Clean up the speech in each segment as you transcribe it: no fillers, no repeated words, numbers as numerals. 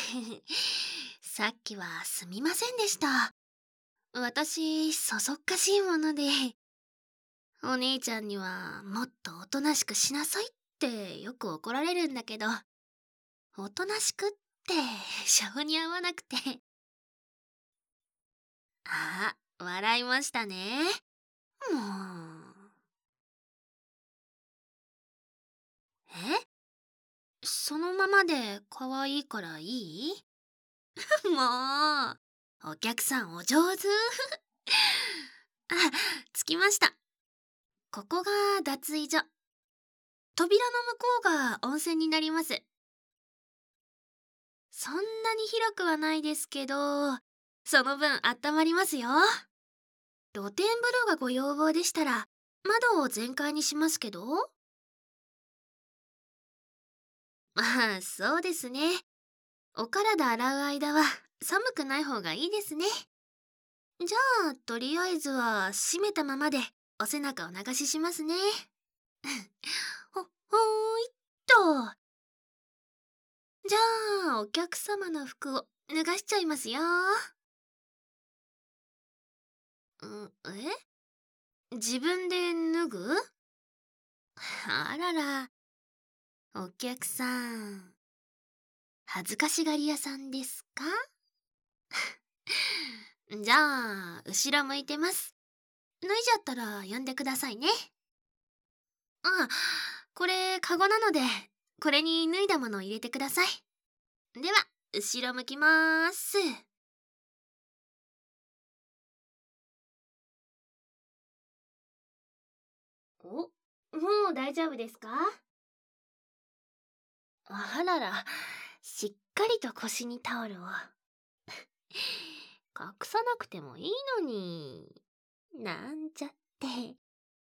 さっきはすみませんでした。私、そそっかしいもので、お姉ちゃんにはもっとおとなしくしなさいってよく怒られるんだけど、おとなしくって性に合わなくて。あ、笑いましたね。もう。え、そのままで可愛いからいい？もう、お客さんお上手。あ、着きました。ここが脱衣所。扉の向こうが温泉になります。そんなに広くはないですけど、その分温まりますよ。露天風呂がご要望でしたら、窓を全開にしますけど。まあ、そうですね。お体洗う間は寒くない方がいいですね。じゃあ、とりあえずは閉めたままでお背中を流しますね。ほーいっと。じゃあ、お客様の服を脱がしちゃいますよ。自分で脱ぐ？あらら、お客さん、恥ずかしがり屋さんですか？じゃあ、後ろ向いてます。脱いじゃったら呼んでくださいね。あ、これ、カゴなので、これに脱いだものを入れてください。では、後ろ向きまーす。お、もう大丈夫ですか？あらら、しっかりと腰にタオルを。隠さなくてもいいのに。なんちゃって。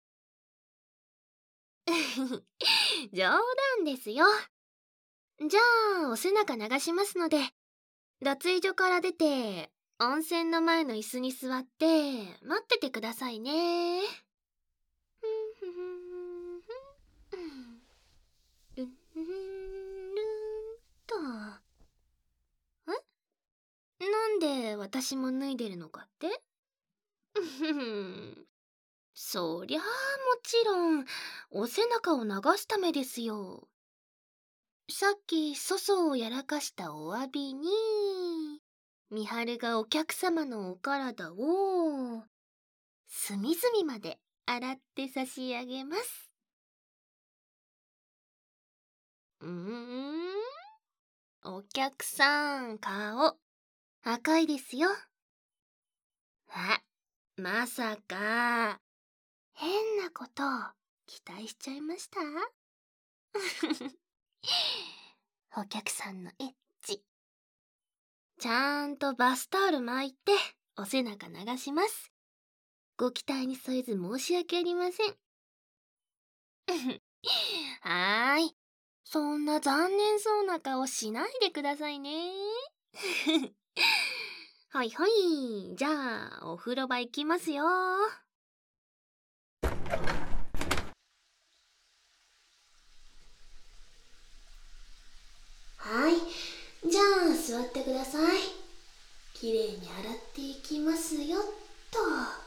冗談ですよ。じゃあ、お背中流しますので、脱衣所から出て、温泉の前の椅子に座って、待っててくださいね。ルンルンルンと。なんで私も脱いでるのかって？そりゃあもちろん、お背中を流すためですよ。さっき粗相をやらかしたお詫びに、美晴がお客様のお体を、隅々まで洗って差し上げます。お客さん、顔、赤いですよ。あ、まさか、変なこと期待しちゃいました？お客さんのエッチ。ちゃんとバスタオル巻いてお背中流します。ご期待に添えず申し訳ありません。はーい。そんな残念そうな顔しないでくださいね。はいはい。じゃあ、お風呂場行きますよ。はい。じゃあ、座ってください。きれいに洗っていきますよっと。はい。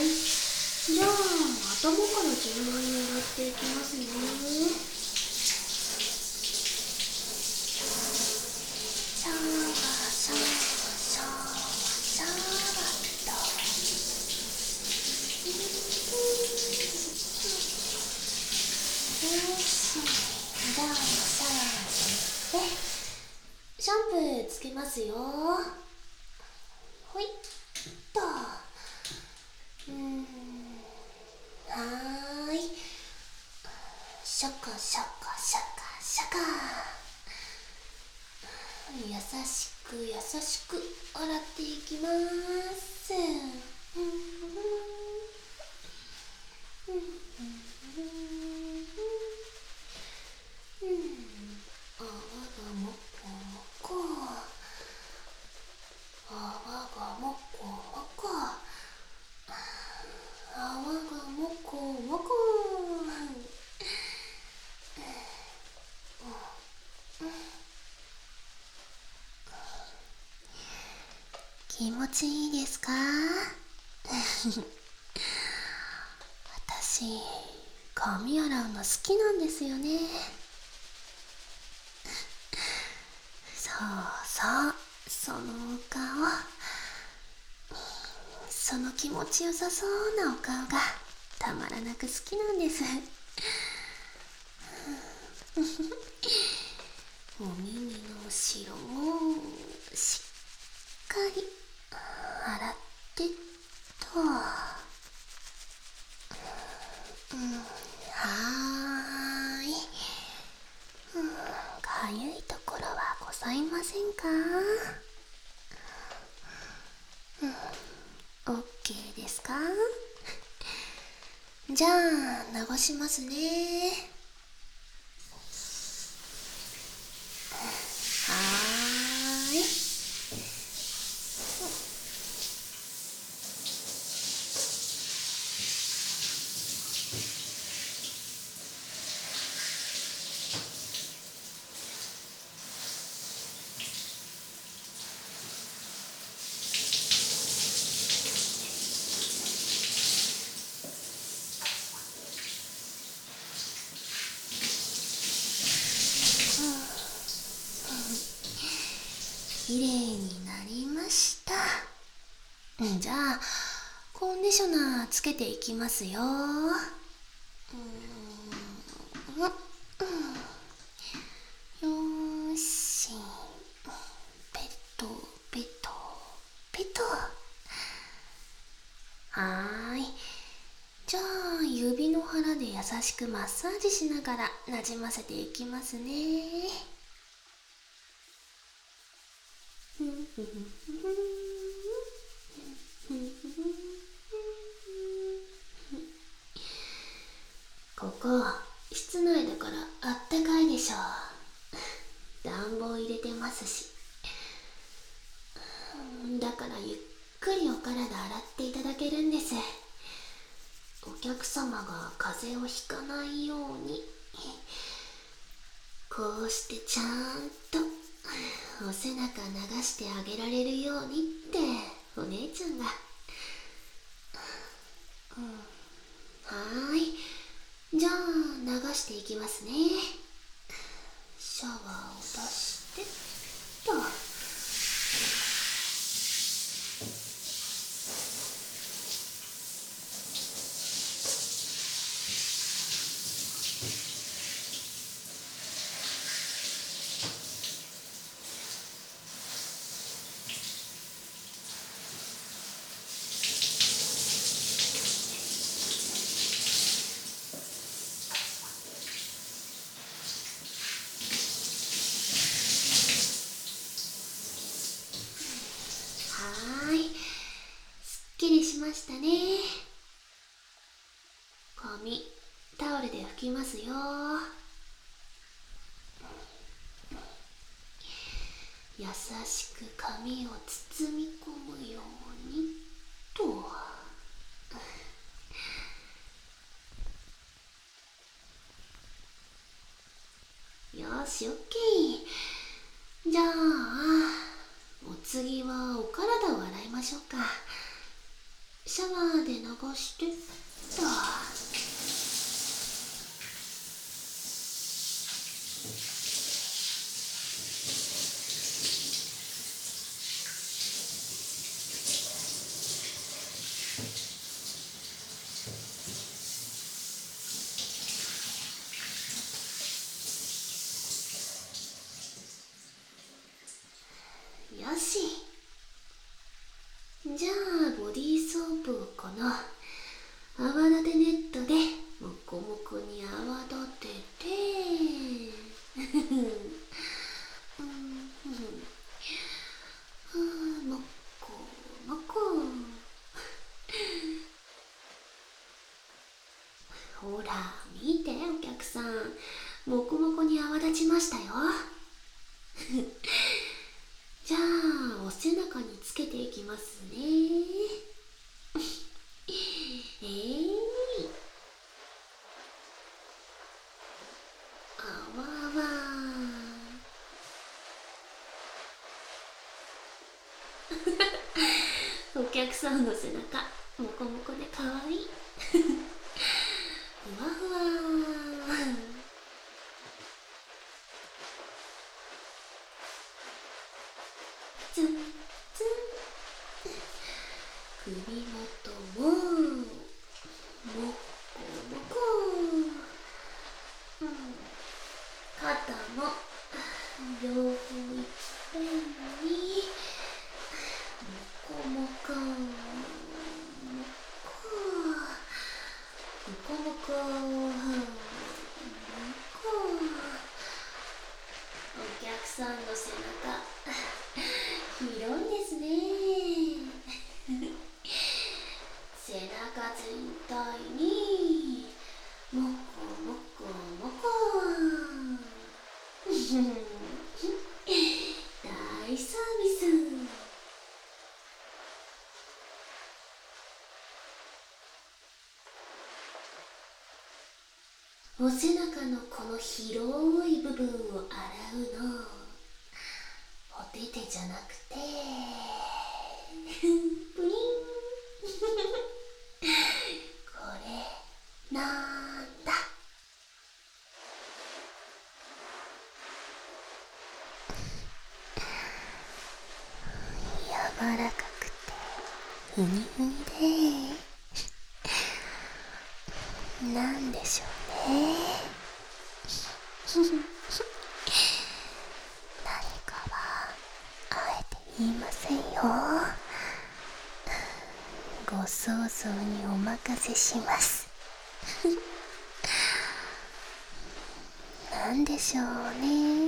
じゃあ、頭から順番に洗っていきますね。シャワシャワシャワシャワっと。よし。じゃあ、シャワーして、シャンプーつけますよ。ほいっと。はーい。シャカシャカシャカシャカ。優しく優しく洗っていきます。泡がもこもこ。泡がもこもこ。泡がもこもこ。 気持ちいいですか？私、髪洗うの好きなんですよね。そうそう、そのお顔、その気持ちよさそうなお顔がたまらなく好きなんです。お耳の後ろもしっかり洗ってと。はーい。かゆいところはございませんか？オッケーですか？じゃあ流しますね。はーい。きれいになりました。じゃあコンディショナーつけていきますよ。よーし、ペトペトペト。はーい。じゃあ指の腹で優しくマッサージしながらなじませていきますね。ここ室内だからあったかいでしょ。暖房入れてますし。だからゆっくりお体洗っていただけるんです。お客様が風邪をひかないように、こうしてちゃんとお背中流してあげられるようにってお姉ちゃんが。はーい。じゃあ流していきますね。シャワーを出してっと。はーい。すっきりしましたね。髪タオルで拭きますよ。優しく髪を包み込むようにと。よーし、オッケー。じゃあお次はお体を洗いましょうか。シャワーで流してっと。よし。じゃあボディーソープをこの泡立てネットでモコモコに泡立ててもこもこ。ほら見てお客さん、もこもこに泡立ちましたよ。じゃあお背中につけていきますね。あわわ。 お客さんの背中モコモコでかわいい。ふわふわ。ツンツン。首元ももこもこ。肩も両方いっぺんにもこもこもこもこもこ。お客さんの背中広いですね。背中全体にもこもこもこ。大サービス。お背中のこの広い部分を洗うの、お手手じゃなくてプリン。これなんだ。柔らかくてふにふにで、なんでしょうね。何かはあえて言いませんよ。ご想像にお任せします。なんでしょうね。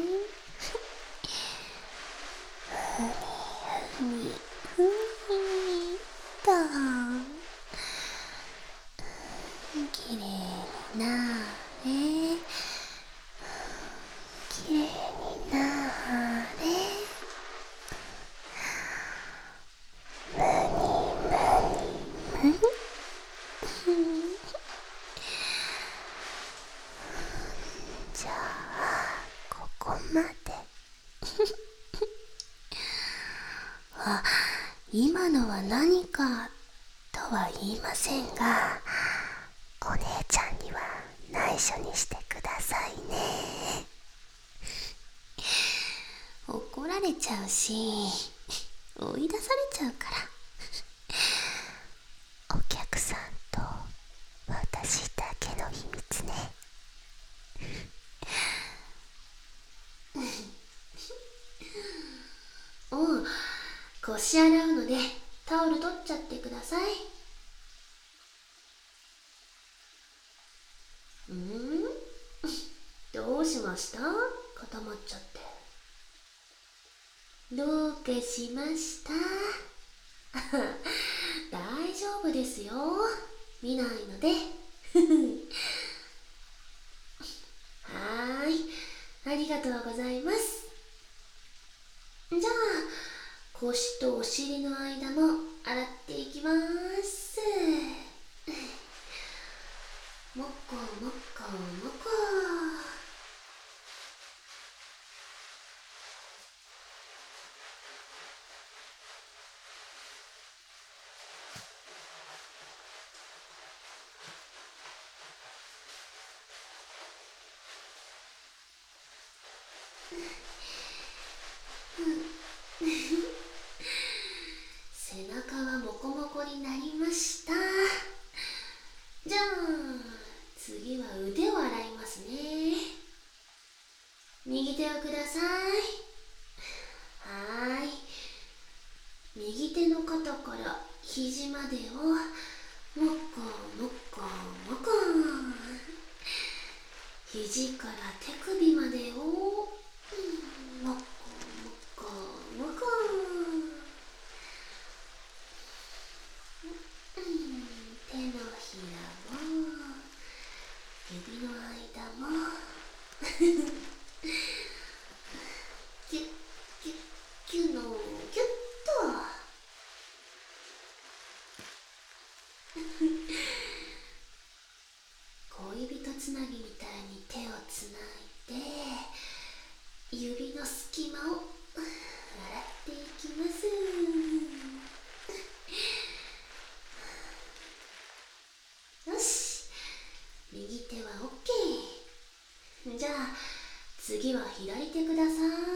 ふにふにときれいになれ、きれいになれ。じゃあここまで。あ、今のは何かとは言いませんが、お姉ちゃんには内緒にしてくださいね。怒られちゃうし、追い出されちゃうから。お客さんと私だけの秘密ね。おう、腰洗うのでタオル取っちゃってください。どうしました？固まっちゃって。どうかしました？大丈夫ですよ。見ないので。はーい、ありがとうございます。じゃあ腰とお尻の間も洗っていきます。もこもこもこ。背中はモコモコになりました。じゃあ次は腕を洗いますね。右手をください。はーい。右手の肩から肘までをもこもこもこ。肘から手首までをもこもこもこ。手のひらも指の間もキュッキュッキュのキュッと。恋人つなぎみたいに手をつないで指の隙間を洗っていきます。 次は左手ください。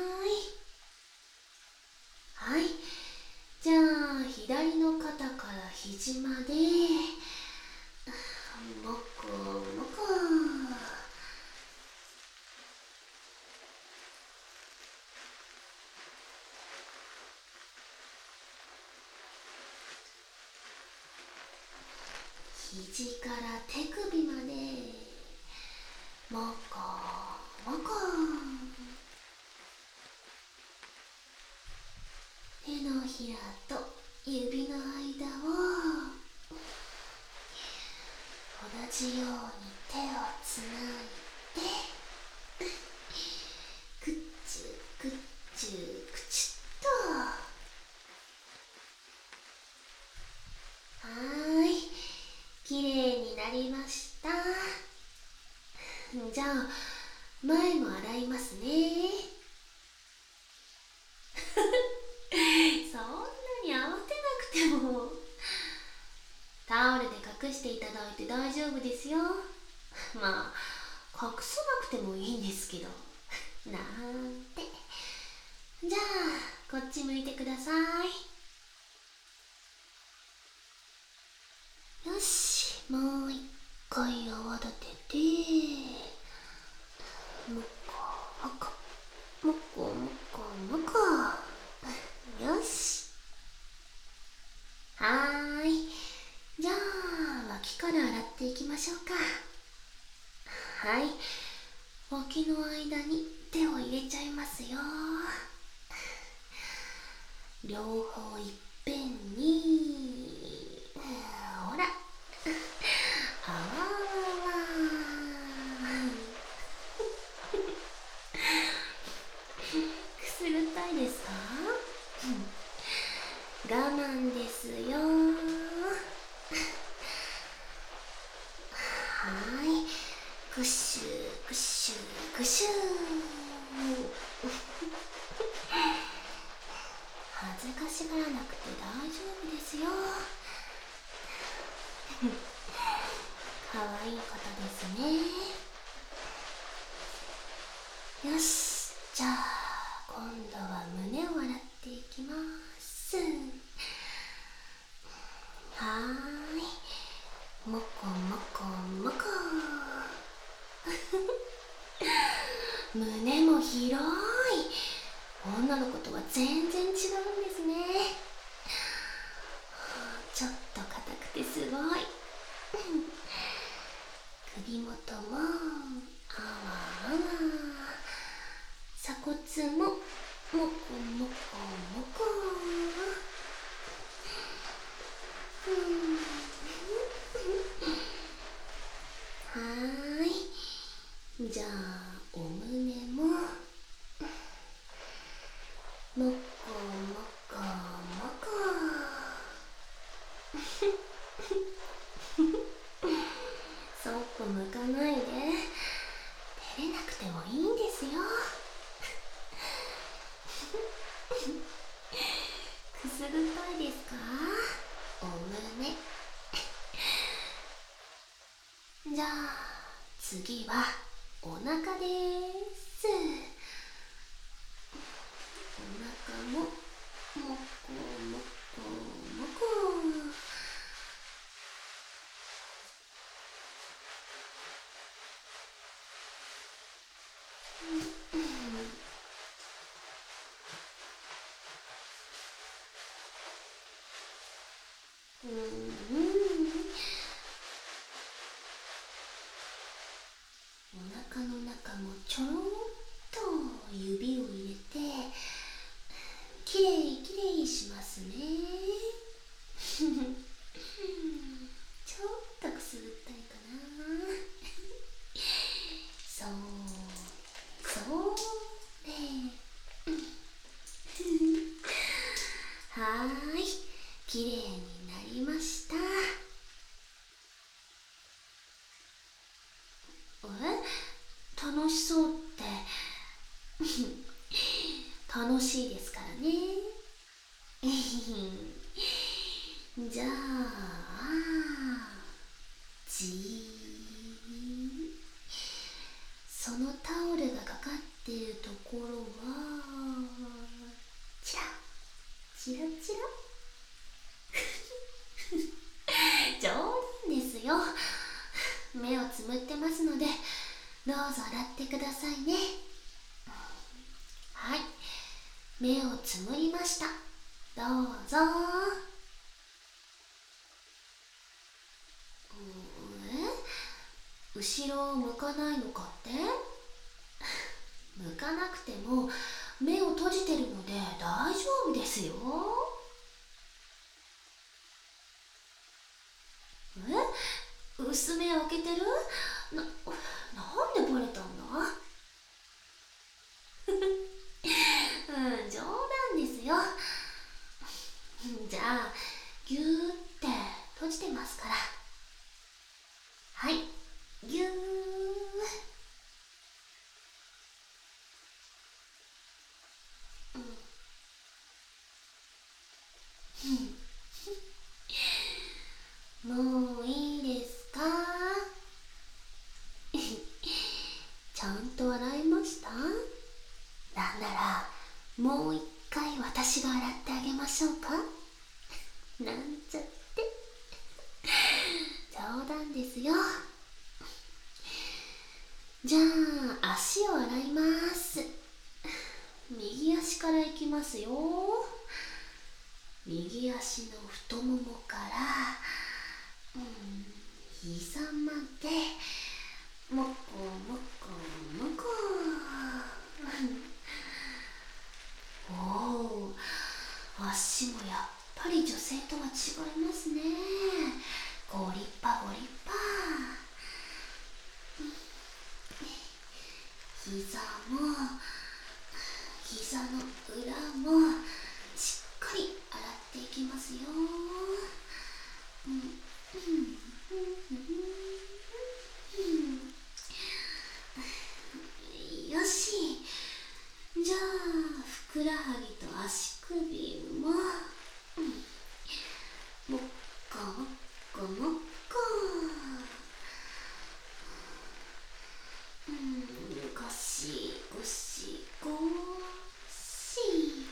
はい。じゃあ左の肩から肘までもこもこ。肘から手首までもこもこ。手のひらと指の間を同じように手をつないでくっちゅくっちゅくちゅっと。はーい、きれいになりました。じゃあ前も洗いますね。そんなに慌てなくても、タオルで隠していただいて大丈夫ですよ。まあ隠さなくてもいいんですけどなんて。じゃあこっち向いてください。よし、もう一回泡立ててもこもこもこもこもこ。よし。はーい、じゃあ脇から洗っていきましょうか。はい、脇の間に手を入れちゃいますよ。両方いっぺんに。ほら、あわわわ。くすぐったいですか？我慢ですよ。はい、クッシュクッシュクッシュ。恥ずかしがらなくて大丈夫ですよ。かわいいことですね。よし、じゃあ今度は胸を洗っていきます。はーい、もこもこもこ。胸も広い。女の子とは全然違うんですね。ちょっと硬くてすごい。首元もあわあわ。鎖骨ももこもこもこ。はーい、じゃあお胸ももこもこもこ。そっぽ向かないで。照れなくてもいいんですよ。くすぐったいですか？お胸。じゃあ次はお腹です。お腹ももこもこもこ。お腹の中もちょろっと指を入れてきれいきれいしますね。ちょっとくすぐったいかな。そうそうね。はーい、きれいになりました。楽しそうって楽しいですからね。じゃあじーそのタオルがかかっているところはチラチラチラ冗談ですよ。目をつむってますのでどうぞ洗ってくださいね。はい、目をつむりました。どうぞ。後ろを向かないのかって？向かなくても目を閉じてるので大丈夫ですよ。薄目開けてる？なんでバレたんだ？冗談ですよ。じゃあギューって閉じてますから。はい、ギュー。もういいですか？ちゃんと洗いました？なんならもう一回私が洗ってあげましょうか？なんちゃって。冗談ですよ。じゃあ足を洗います。右足からいきますよ。右足の太ももから膝までもこもこもこ。おお、足もやっぱり女性とは違いますね。ご立派ご立派。膝も膝の裏もしっかり洗っていきますよ。よし、じゃあふくらはぎと足首ももっこもっこもっこ。ゴシゴシゴシ。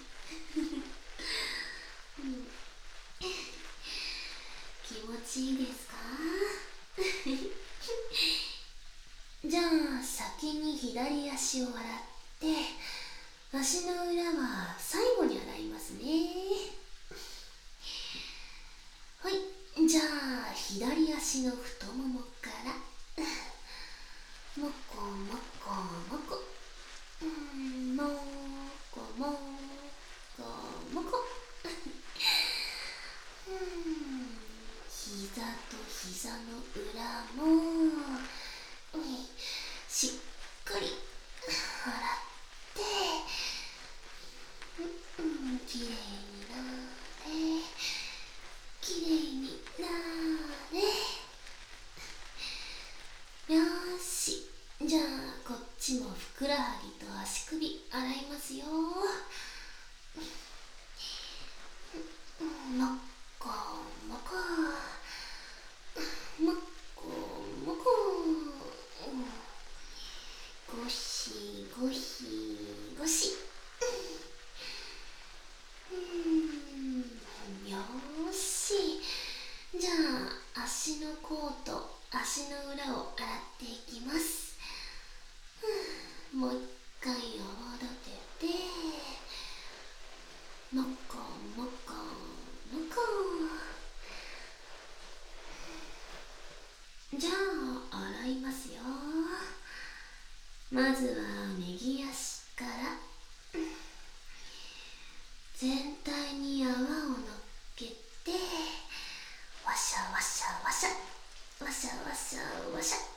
気持ちいいですか？じゃあ先に左足を洗って足の裏は最後に洗いますね。はい、じゃあ左足の太ももからもこもこもこもこもこもこ。膝と膝の裏もしっかり洗ってきれいになれきれいになれ。よし、じゃあこっちもふくらはぎと足首洗いますよ。もっこもこもっこもこ。ゴシゴシゴシ。よーし、じゃあ足の甲と足の裏を洗っていきます。もう一回泡立ててもこもこもこ。じゃあ洗いますよ。まずは右足から全体に泡をのっけてワシャワシャワシャワシャワシャワシャ。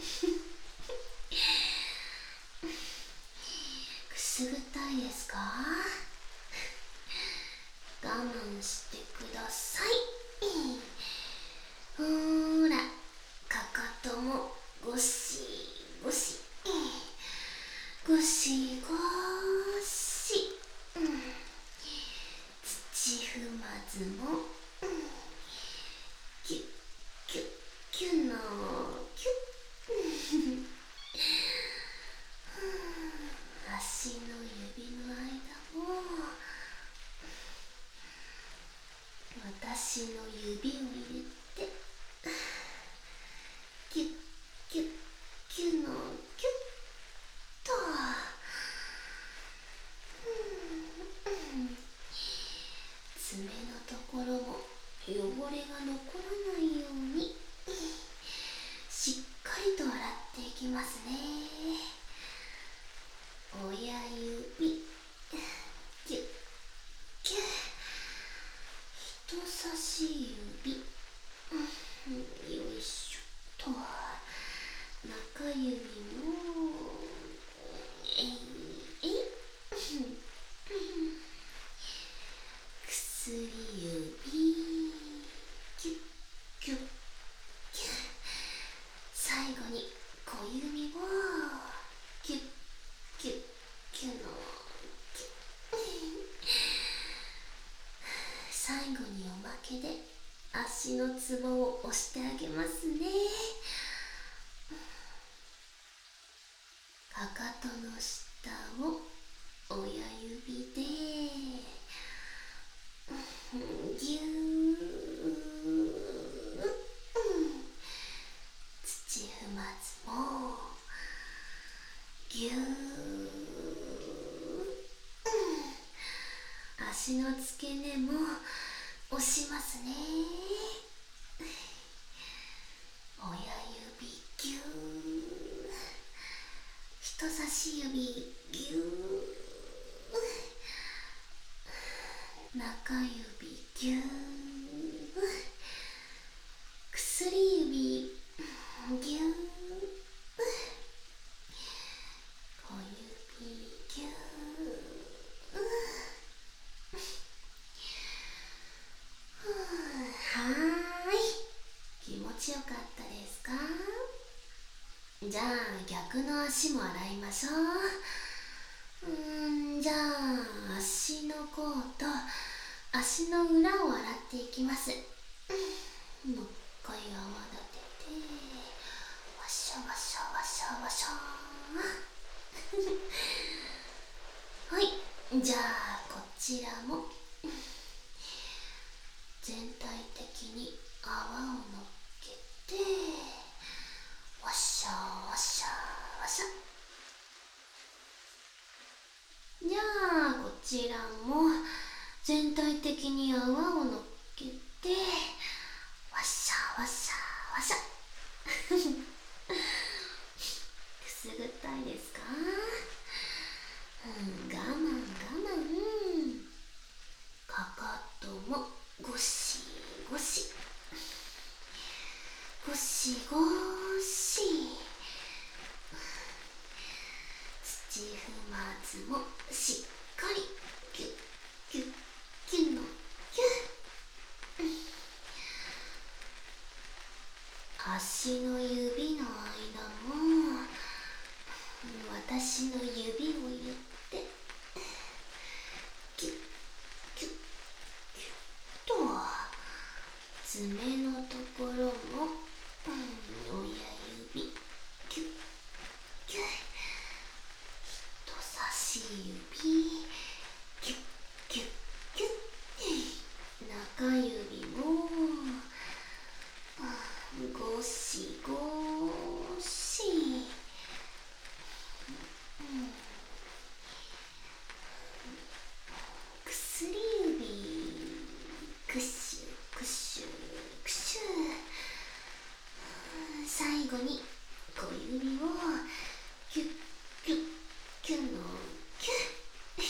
くすぐったいですか？我慢してください。ほーら、かかともゴシゴシゴシゴシ。土踏まずもキュッキュッキュのキュッ。 かかとの下を親指でぎゅー土踏まずもぎゅー足の付け根も押しますね。親指ぎゅー、人差し指ぎゅー、中指ぎゅー、薬指ぎゅー、小指ぎゅー。はーい、気持ちよかったですか？じゃあ逆の足も洗いましょう。じゃあ足の甲と足の裏を洗っていきます。もう一回泡立ててワシャワシャワシャワシャはい、じゃあこちらも全体的に泡をのっけてワッシャーワッシャーワシャ。じゃあこちらも全体的に泡をのっけてワッシャーワッシャーワシャ。くすぐったいですか？我慢我慢。かかともゴシゴシゴシゴシ、土踏まずもしっかりキュッキュッキュッのキュッ。足の指の間も私の指を言ってキュッキュッキュッと、爪のところも親指キュッキュッ、人差し指キュッキュッキュッ、中指もゴシゴシ、薬指クッシュクッシュクシュ、最後に小指をキュッキュッキュッのキュッ。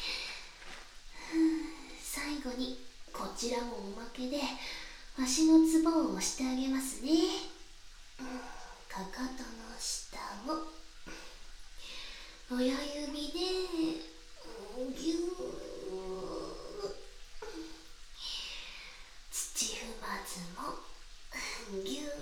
最後にこちらもおまけで足のツボを押してあげますね。かかとの下を親指でぎゅー、土踏まずもぎゅー、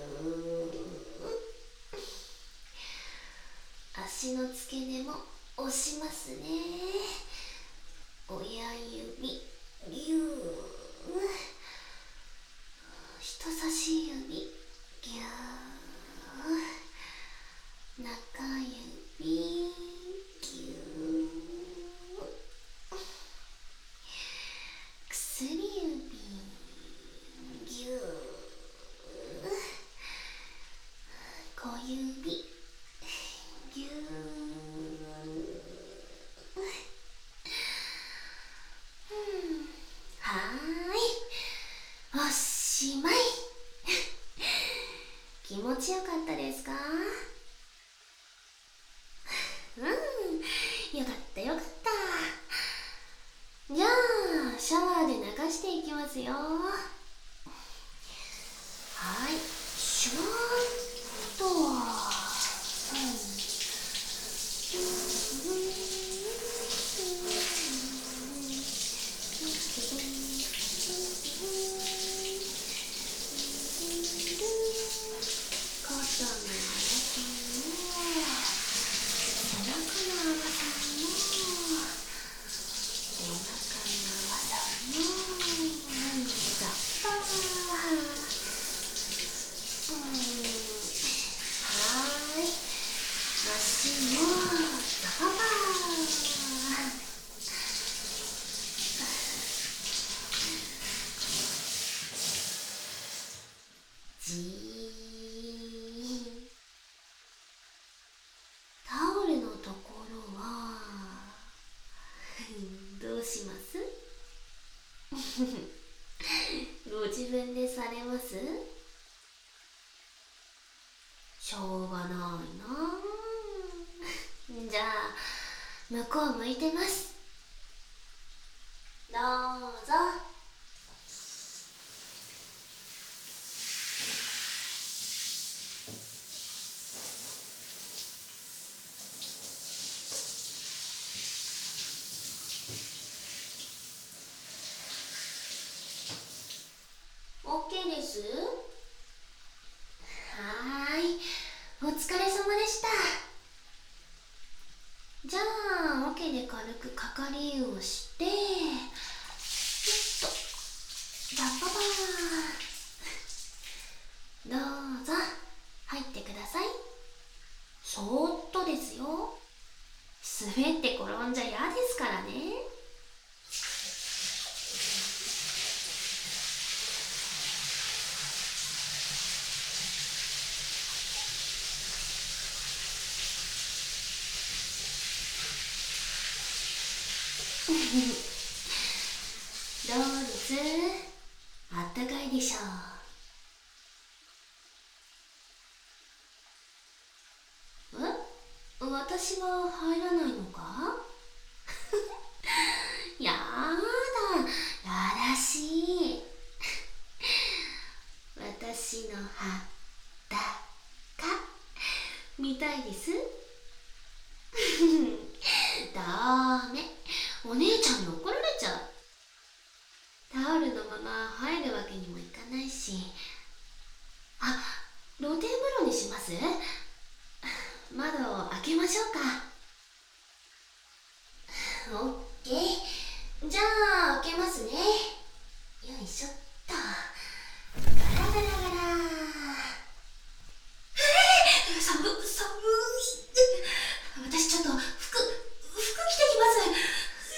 足の付け根も押しますね。親指ぎゅー、人差し指ぎゅー、中指ぎゅー、薬指ぎゅー、小指ぎゅー。はーい、おしまい。気持ちよかったですか？よかったよかった。じゃあシャワーで流していきますよ。はい、シュワーッと。肩の向こう向いてます。どうぞ。OK です。はーい、お疲れ様でした。じゃあオケで軽くかかり湯をして、よっとダッパバーン。どうぞ入ってください。そーっとですよ。滑って転んじゃ嫌ですからね。どうです？あったかいでしょう。私は入らないのか？やだ、やらしい。私の裸見たいです。ダメ、お姉ちゃんに怒られちゃう。タオルのまま入るわけにもいかないし。あ、露天風呂にします？窓を開けましょうか。オッケー。じゃあ開けますね。よいしょっと。ガラガラガラ。寒い。私ちょっと服着てきます。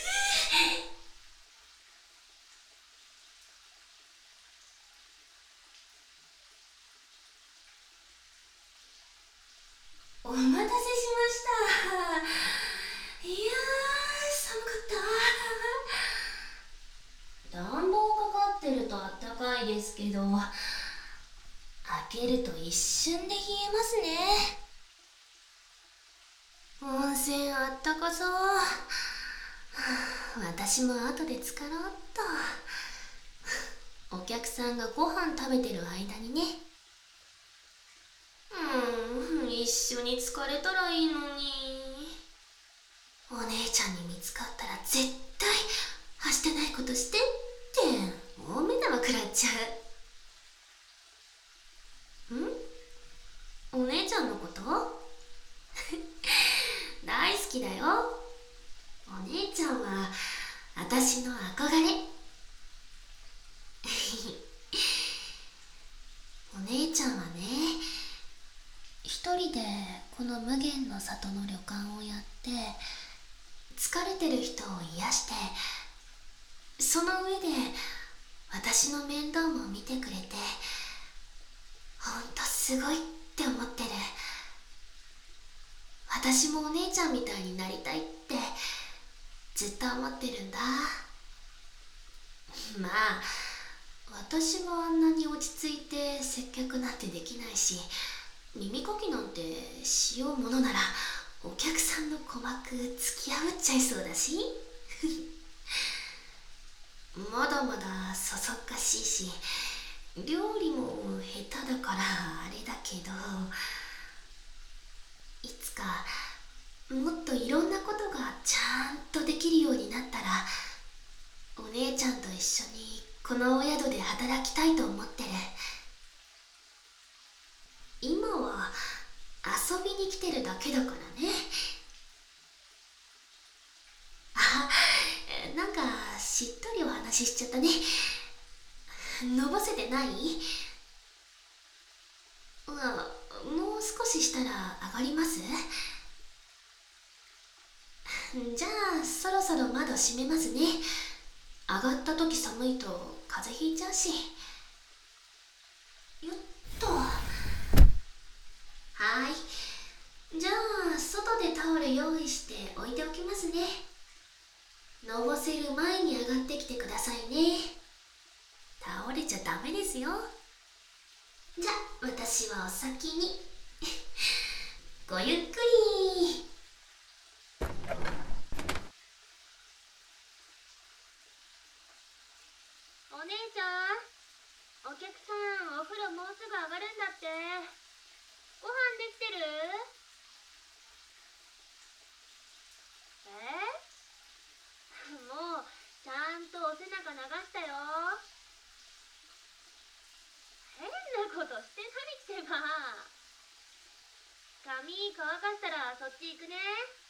お待たせしました。いやー、寒かった。暖房かかってるとあったかいですけど、開けると一瞬で冷えますね。温泉あったかそう。私も後で浸かろうっと。お客さんがご飯食べてる間にね。一緒に疲れたらいいのに。お姉ちゃんに見つかったら絶対してないことしてって大目玉食らっちゃう。お姉ちゃんのこと大好きだよ。お姉ちゃんは私の憧れ。お姉ちゃんはね、一人でこの無限の里の旅館をやって疲れてる人を癒して、その上で私の面倒も見てくれて、ほんとすごいって思ってる。私もお姉ちゃんみたいになりたいってずっと思ってるんだ。まあ私はあんなに落ち着いて接客なんてできないし、耳かきなんてしようものならお客さんの鼓膜突き破っちゃいそうだし。まだまだそそっかしいし、料理も下手だからあれだけど、いつかもっといろんなことがちゃんとできるようになったら、お姉ちゃんと一緒にこのお宿で働きたいと思ってる。今は遊びに来てるだけだからね。あ、なんかしっとりお話ししちゃったね。のぼせてない？もう少ししたら上がります？じゃあそろそろ窓閉めますね。上がった時寒いと風邪ひいちゃうし。よっと。はーい。じゃあ外でタオル用意して置いておきますね。のぼせる前に上がってきてくださいね。倒れちゃダメですよ。じゃあ私はお先に。ごゆっくり。 姉ちゃん、お客さんお風呂もうすぐ上がるんだって。ご飯できてる？もうちゃんとお背中流したよ。変なことしてないってば。髪乾かしたらそっち行くね。